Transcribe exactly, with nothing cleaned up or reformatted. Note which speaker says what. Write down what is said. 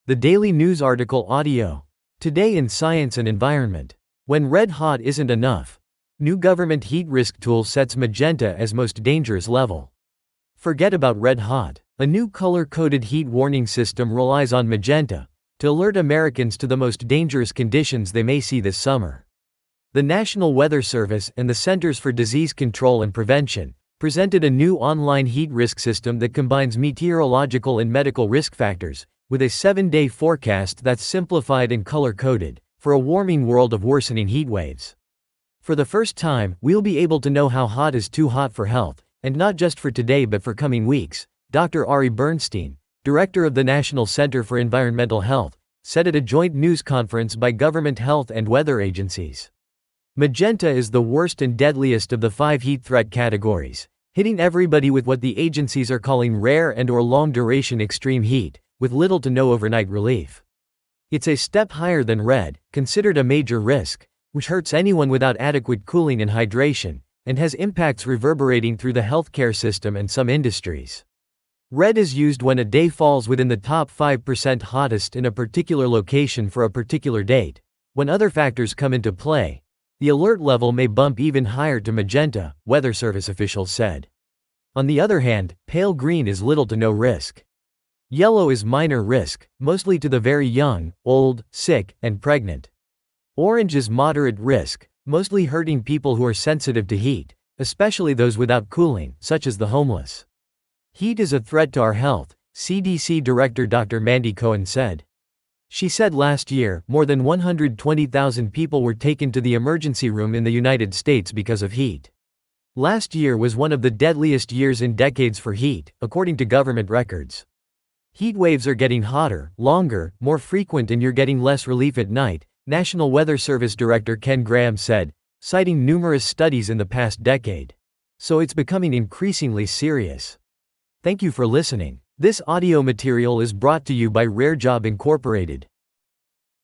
Speaker 1: The Daily News Article Audio. Today in Science and Environment. When red hot isn't enough. New government heat risk tool sets magenta as most dangerous level. Forget about red hot. A new color-coded heat warning system relies on magenta to alert Americans to the most dangerous conditions they may see this summer. The National Weather Service and the Centers for Disease Control and Prevention presented a new online heat risk system that combines meteorological and medical risk factors with a seven-day forecast that's simplified and color-coded for a warming world of worsening heat waves. For the first time, we'll be able to know how hot is too hot for health, and not just for today but for coming weeks, Doctor Ari Bernstein, director of the National Center for Environmental Health, said at a joint news conference by government health and weather agencies. Magenta is the worst and deadliest of the five heat threat categories, hitting everybody with what the agencies are calling rare and or long-duration extreme heat, with little to no overnight relief. It's a step higher than red, considered a major risk, which hurts anyone without adequate cooling and hydration, and has impacts reverberating through the healthcare system and some industries. Red is used when a day falls within the top five percent hottest in a particular location for a particular date. When other factors come into play, the alert level may bump even higher to magenta, Weather Service officials said. On the other hand, pale green is little to no risk. Yellow is minor risk, mostly to the very young, old, sick, and pregnant. Orange is moderate risk, mostly hurting people who are sensitive to heat, especially those without cooling, such as the homeless. Heat is a threat to our health, C D C Director Doctor Mandy Cohen said. She said last year, more than one hundred twenty thousand people were taken to the emergency room in the United States because of heat. Last year was one of the deadliest years in decades for heat, according to government records. Heat waves are getting hotter, longer, more frequent, and you're getting less relief at night, National Weather Service Director Ken Graham said, citing numerous studies in the past decade. So it's becoming increasingly serious. Thank you for listening. This audio material is brought to you by Rare Job Incorporated.